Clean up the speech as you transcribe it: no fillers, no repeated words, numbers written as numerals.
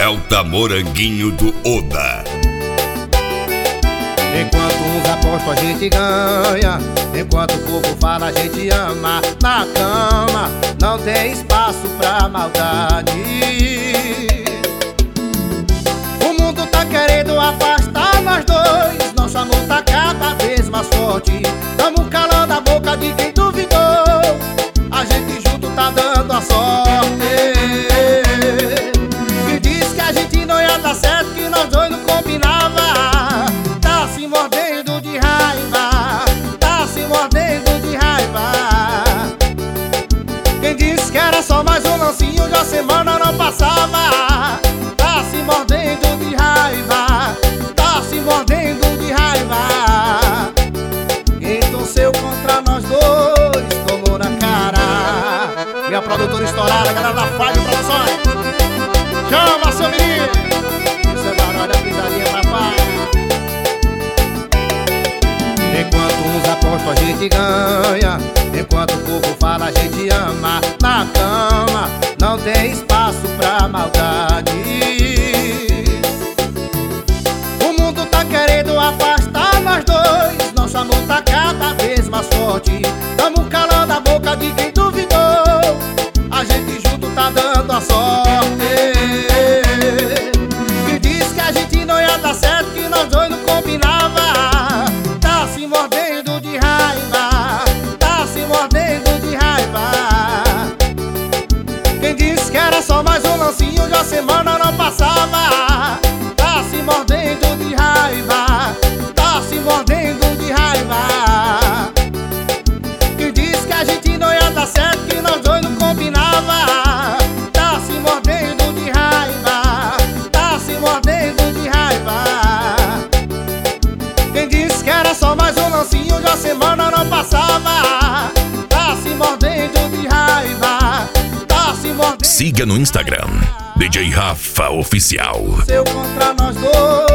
Celta Moranguinho do Oda. Enquanto uns apostam a gente ganha, enquanto o povo fala a gente ama. Na cama não tem espaço pra maldade. O mundo tá querendo afastar nós dois, nosso amor tá cada vez mais forte. Tamo calando a boca de quem duvidou, a gente junto tá dando a sorte. Que diz que a gente não ia dar certo, que nós dois não combinava. Tá se mordendo de raiva, tá se mordendo de raiva. Quem disse que era só mais um lancinho, já semana não passava. Tá se mordendo de raiva, tá se mordendo de raiva. Quem torceu contra nós dois tomou na cara. Minha produtora estourada, galera da Fábio Produções. Chama, seu menino. Isso é barulho, a pisadinha, papai. Enquanto uns apostam a gente ganha, enquanto o povo fala a gente ama. Na cama não tem espaço pra maldade. O mundo tá querendo afastar nós dois, nosso amor tá cada vez mais forte. Tamo calando a boca de quem duvidou, a gente junto tá dando a sorte. Que diz que a gente não ia dar certo, que nós dois não combinava. Tá se mordendo de raiva, tá se mordendo de raiva. Quem disse que era só mais um lancinho, já semana não passava. Tá se mordendo de raiva, tá se mordendo de raiva. Quem disse que a gente não ia dar certo, que nós dois não combinava. Tá se mordendo de raiva, tá se mordendo de raiva. Quem disse que era só mais um lancinho, já semana não passava. Tá se mordendo de raiva, tá se mordendo. Siga no Instagram, DJ Rafa Oficial. Seu contra nós dois.